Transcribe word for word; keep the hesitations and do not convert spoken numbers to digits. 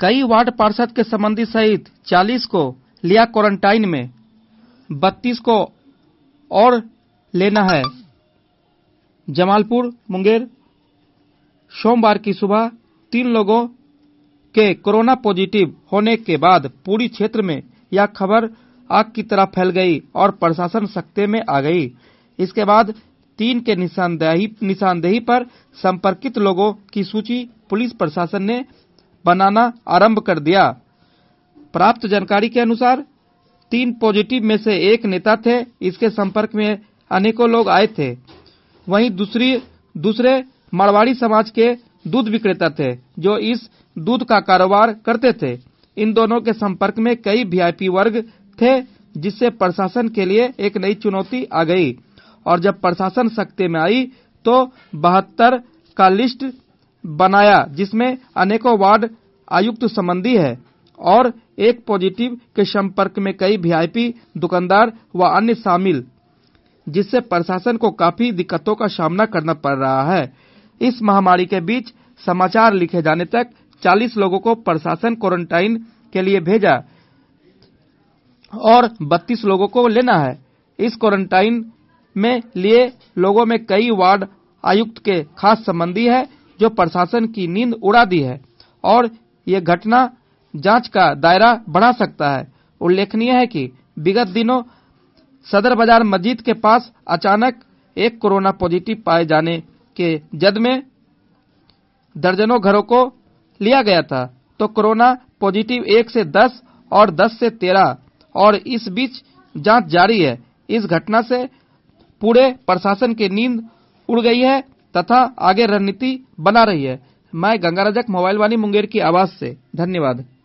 कई वार्ड पार्षद के संबंधी सहित चालीस को लिया क्वारंटाइन में, बत्तीस को और लेना है। जमालपुर मुंगेर, सोमवार की सुबह तीन लोगों के कोरोना पॉजिटिव होने के बाद पूरी क्षेत्र में यह खबर आग की तरह फैल गई और प्रशासन सख्ते में आ गई। इसके बाद तीन के निशानदेही निशानदेही पर संपर्कित लोगों की सूची पुलिस प्रशासन ने बनाना आरंभ कर दिया। प्राप्त जानकारी के अनुसार तीन पॉजिटिव में से एक नेता थे। इसके संपर्क में अनेकों लोग आए थे। वहीं दूसरी दूसरे मारवाड़ी समाज के दूध विक्रेता थे जो इस दूध का कारोबार करते थे। इन दोनों के संपर्क में कई वीआईपी वर्ग थे, जिससे प्रशासन के लिए एक नई चुनौती आ गई। और जब प्रशासन सख्ते में आई तो बहत्तर का लिस्ट बनाया, जिसमें अनेकों वार्ड आयुक्त संबंधी है और एक पॉजिटिव के संपर्क में कई वीआईपी दुकानदार व अन्य शामिल, जिससे प्रशासन को काफी दिक्कतों का सामना करना पड़ रहा है। इस महामारी के बीच समाचार लिखे जाने तक चालीस लोगों को प्रशासन क्वारंटाइन के लिए भेजा और बत्तीस लोगों को लेना है। इस क्वारंटाइन में लिए लोगों में कई वार्ड आयुक्त के खास संबंधी है जो प्रशासन की नींद उड़ा दी है और ये घटना जांच का दायरा बढ़ा सकता है। उल्लेखनीय है कि विगत दिनों सदर बाजार मस्जिद के पास अचानक एक कोरोना पॉजिटिव पाए जाने के जद में दर्जनों घरों को लिया गया था, तो कोरोना पॉजिटिव एक से दस और दस से तेरह और इस बीच जांच जारी है। इस घटना से पूरे प्रशासन की नींद उड़ गई है तथा आगे रणनीति बना रही है। मैं गंगा रजक, मोबाइल वाणी मुंगेर की आवाज से। धन्यवाद।